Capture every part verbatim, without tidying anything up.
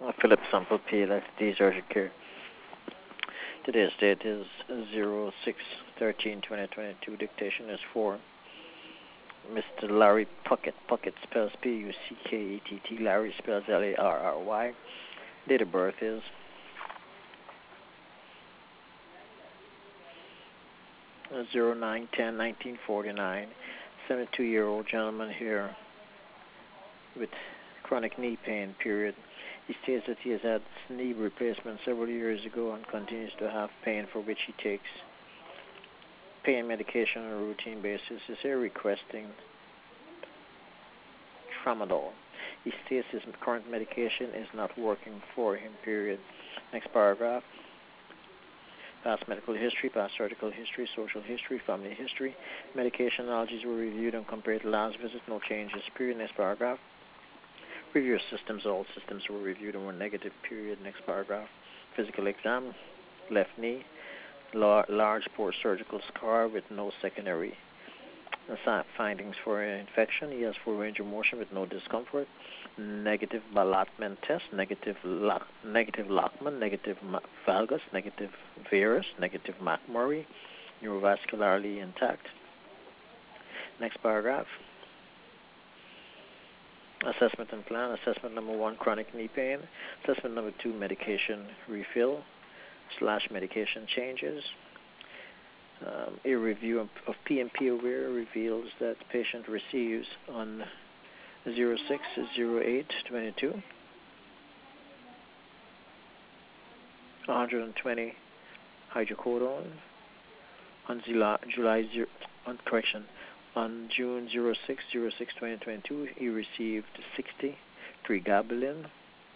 Uh, Philip Sample P. L F D Urgent Care. Today's date is zero six thirteen twenty twenty-two. Dictation is for Mister Larry Puckett. Puckett spells P U C K E T T. Larry spells L A R R Y. Date of birth is zero nine ten nineteen forty-nine. seventy-two-year-old gentleman here with chronic knee pain, period. He states that he has had knee replacement several years ago and continues to have pain for which he takes pain medication on a routine basis. Is here requesting tramadol. He states his current medication is not working for him, period. Next paragraph. Past medical history, past surgical history, social history, family history. Medication allergies were reviewed and compared to last visit. No changes, period. Next paragraph. Review systems. All systems were reviewed and were negative, period. Next paragraph. Physical exam. Left knee. Lar- large poor surgical scar with no secondary findings for infection. He has full range of motion with no discomfort. Negative Ballatman test. Negative Lock, negative Lockman. Negative valgus. Negative Verus. Negative McMurray. Neurovascularly intact. Next paragraph. Assessment and plan. Assessment number one, chronic knee pain. Assessment number two, medication refill slash medication changes. Um, a review of, of P M P aware reveals that the patient receives on zero six zero eight twenty-two one hundred twenty hydrocodone. On July, July zero, on correction, on June zero six zero six twenty twenty-two, he received sixty pregabalin.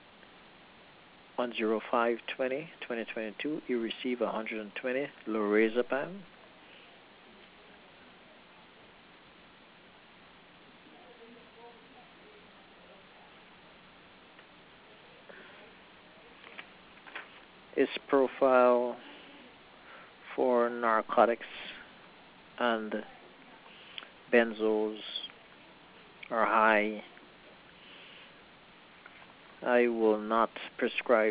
On zero five twenty twenty twenty-two, he received one hundred twenty lorazepam. His profile for narcotics and benzos are high. I will not prescribe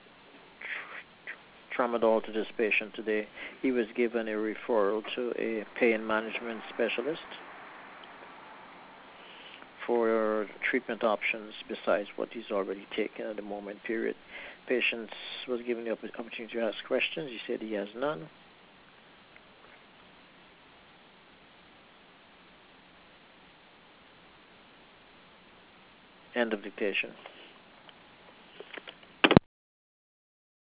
tramadol to this patient today. He was given a referral to a pain management specialist for treatment options besides what he's already taken at the moment, period. Patient was given the opportunity to ask questions. He said he has none. End of dictation.